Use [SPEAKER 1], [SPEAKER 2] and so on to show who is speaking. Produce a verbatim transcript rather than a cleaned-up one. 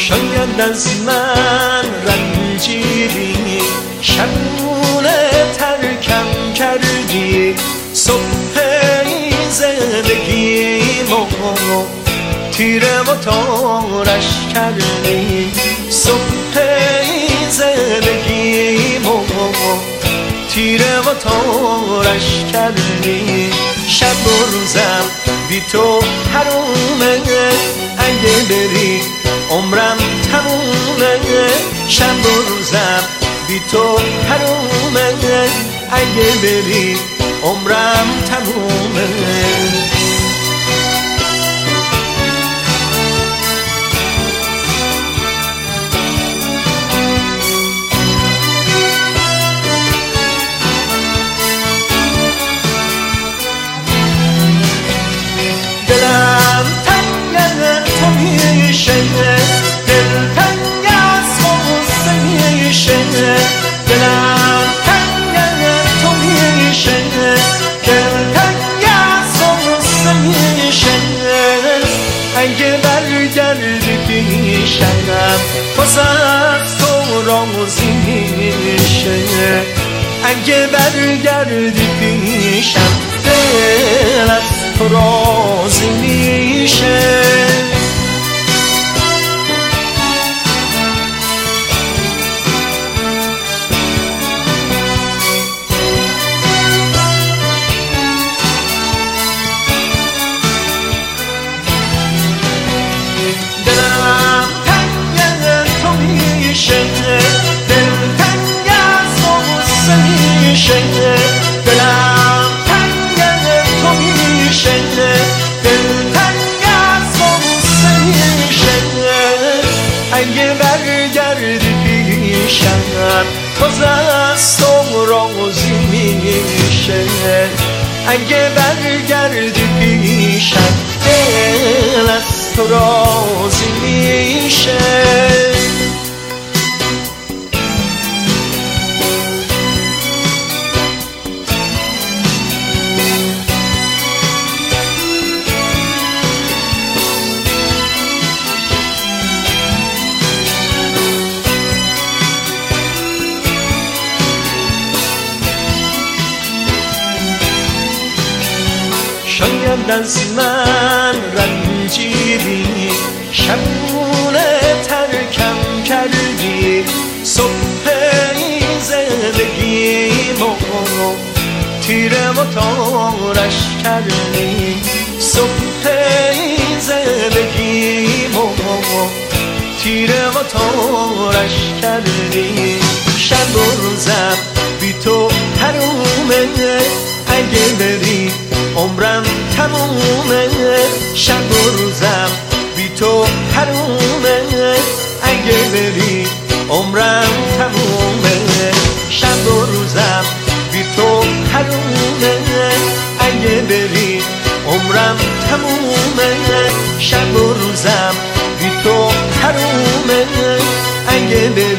[SPEAKER 1] شاید از من رنجیدی، شبونه ترکم کردی، صبح زندگیمو تیره و تارش کردی، صبح زندگیمو تیره و تارش کردی. شب و روزم بی تو حرومه، اگه بری عمرم تمومه. شب و روزم بی تو حرومه، اگه بری عمرم تمومه. دلم تنگ تو میشه، دل تنگ از غصه میشه، دلم تنگ تو میشه، دل تنگ از غصه میشه. اگه برگردی پیشم باز از تو راضی میشه، اگه برگردی پیشم دل از تو راضی میشه. دلم تنگ تو میشه، دل تنگ از غصه میشه، دلم تنگ تو میشه، دل تنگ از غصه میشه. اگه برگردی پیشم باز از تو راضی میشه، اگه برگردی پیشم دل از تو راضی میشه. شاید از من رنجیدی، شبونه ترکم کردی، صبح زندگیمو تیره و تارش کردی، صبح زندگیمو تیره و تارش کردی. شب و روزم بی تو حرومه، اگه بری عمرم تمومه. شب و روزم بی تو حرومه، اگه بری عمرم تمومه. شب و روزم بی تو حرومه، اگه بری عمرم تمومه. شب و روزم بی تو حرومه، اگه بری